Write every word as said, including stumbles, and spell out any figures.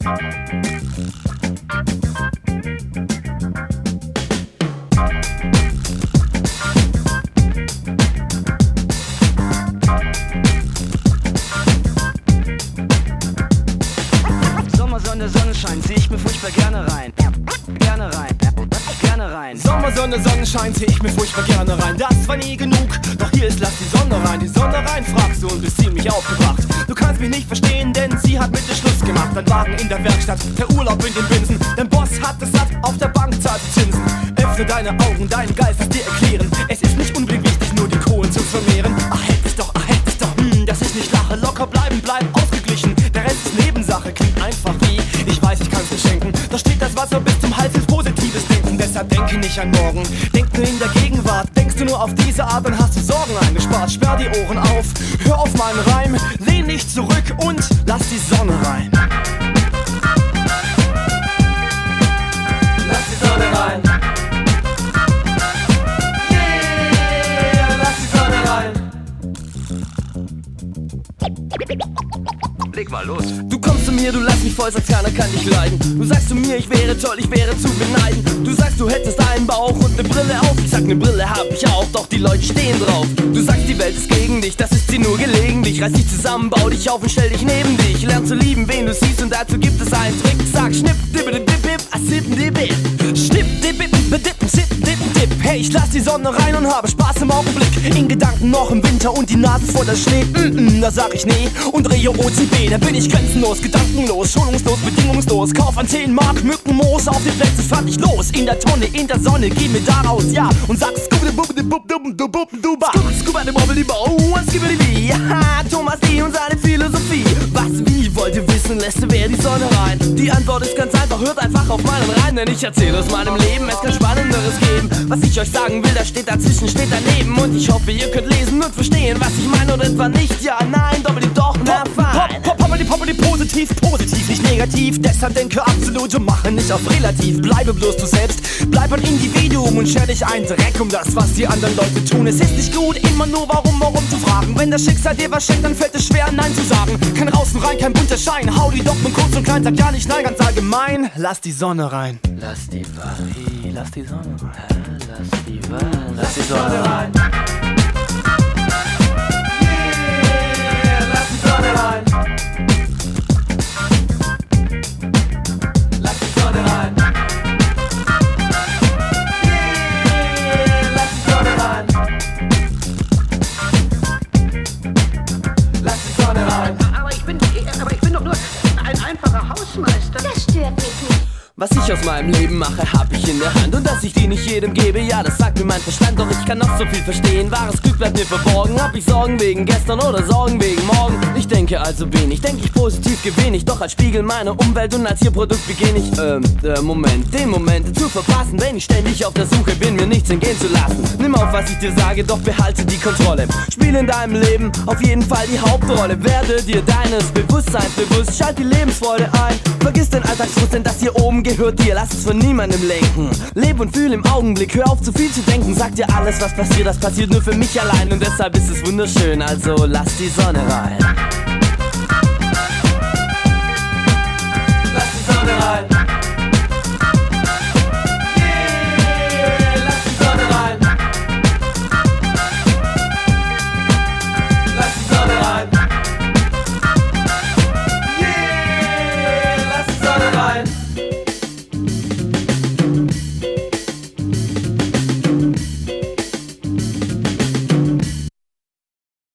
Sommersonne, Sonnenschein, zieh ich mir furchtbar gerne rein. Gerne rein, gerne rein. Sommersonne, Sonnenschein, zieh ich mir furchtbar gerne rein. Das war nie genug, doch hier ist lass die Sonne rein. Die Sonne rein, fragst du und bist ziemlich aufgebracht. Du kannst mich nicht verstehen, denn sie hat mit dir Schluss gemacht. Dein Wagen in der Werkstatt, der Urlaub in den Binsen. Dein Boss hat es satt, auf der Bank zahlt Zinsen. Öffne deine Augen, dein Geist wird dir erklären. Es ist nicht unbedingt wichtig, nur die Kohlen zu vermehren. Ach, hätt ich doch, ach, hätt ich doch, hm, dass ich nicht lache. Locker bleiben, bleib ausgeglichen. Der Rest ist Nebensache, klingt einfach wie ich weiß, ich kann's dir schenken. Da steht das Wasser bis zum Hals ins Positives denken. Deshalb denke nicht an morgen, denk nur in der Gegenwart. Denkst du nur auf diese Art, dann hast du Sorgen eingespart. Sperr die Ohren auf, hör auf meinen Reim. Lehn dich zurück und lass die Sonne rein. Lass die Sonne rein. Yeah, lass die Sonne rein. Leg mal los. Du kommst zu mir, du lässt mich voll, sagst keiner kann dich leiden. Du sagst zu mir, ich wäre toll, ich wäre zu beneiden. Du sagst, du hättest einen Bauch und ne Brille auf. Ich sag, ne Brille hab ich auch, doch die Leute stehen drauf. Du sagst, die Welt ist gegen dich, das ist sie nur gelegentlich. Reiß dich zusammen, bau dich auf und stell dich neben dich. Lern zu lieben, wen du siehst und dazu gibt es einen Trick. Sag, schnipp, dippe, dip, dip, a sippen, dip, dip. Schnipp, dip, dip, dip, sippen, dip, dip. Hey, ich lass die Sonne rein und habe Spaß im Augenblick. In Gedanken noch im Winter und die Nase voller Schnee. Mm -mm, da sag ich nee und drehe O C B. Da bin ich grenzenlos, gedankenlos, schonungslos, bedingungslos. Kauf an zehn Mark Mückenmoos, auf den Plätzen fand ich los. In der Tonne, in der Sonne, geh mir daraus, ja. Und sag Scooby-Dubba-Dubba-Dubba-Dubba. Scooby-Dubba-Dubba-Dubba-Dubba. Scooby-Dubba. Ja, Thomas D. und seine Philosophie. Was, wie, wollt ihr wissen, lässt du wer die Sonne rein? Die Antwort ist ganz einfach, hört einfach auf meinen Reim. Denn ich erzähle aus meinem Leben, es kann Spannenderes geben. Was ich euch sagen will, das steht dazwischen, steht daneben. Und ich hoffe, ihr könnt lesen und verstehen, was ich meine oder etwa nicht. Ja, nein, doppelt doch, na fein. Pop, pop, pop, pop, positiv, positiv, nicht negativ. Deshalb denke absolut und mache nicht auf relativ. Bleibe bloß du selbst, bleib ein Individuum und scher dich ein Dreck um das, was die anderen Leute tun. Es ist nicht gut, immer nur warum, warum zu fragen. Wenn das Schicksal dir was schenkt, dann fällt es schwer, nein zu sagen. Kein Raus und rein, kein bunter Schein. Hau die Dogmen kurz und klein, sag ja nicht nein, ganz allgemein. Lass die Sonne rein. Lass die Wahrheit, lass die Sonne rein. Lass die Wahrheit, lass die Sonne rein. Yeah, lass die Sonne rein. Lass die Sonne rein. Yeah, lass die Sonne rein. Lass die Sonne rein. Aber ich bin, aber ich bin doch nur ein einfacher Hausmeister. Das stört mich nicht. Was ich aus meinem Leben mache, hab ich in der Hand. Und dass ich die nicht jedem gebe, ja, das sagt mir mein Verstand. Doch ich kann noch so viel verstehen, wahres Glück bleibt mir verborgen. Hab ich Sorgen wegen gestern oder Sorgen wegen morgen? Ich denke also wenig, denk ich positiv gewinn ich. Doch als Spiegel meiner Umwelt und als ihr Produkt beginne ich Ähm, äh, Moment, den Moment zu verpassen. Wenn ich ständig auf der Suche bin, mir nichts entgehen zu lassen. Nimm auf, was ich dir sage, doch behalte die Kontrolle. Spiel in deinem Leben auf jeden Fall die Hauptrolle. Werde dir deines Bewusstseins bewusst, schalt die Lebensfreude ein. Vergiss den Alltagsfrust, denn das hier oben gehört dir, lass es von niemandem lenken. Leb und fühl im Augenblick, hör auf zu viel zu denken. Sag dir alles, was passiert, das passiert nur für mich allein. Und deshalb ist es wunderschön, also lass die Sonne rein.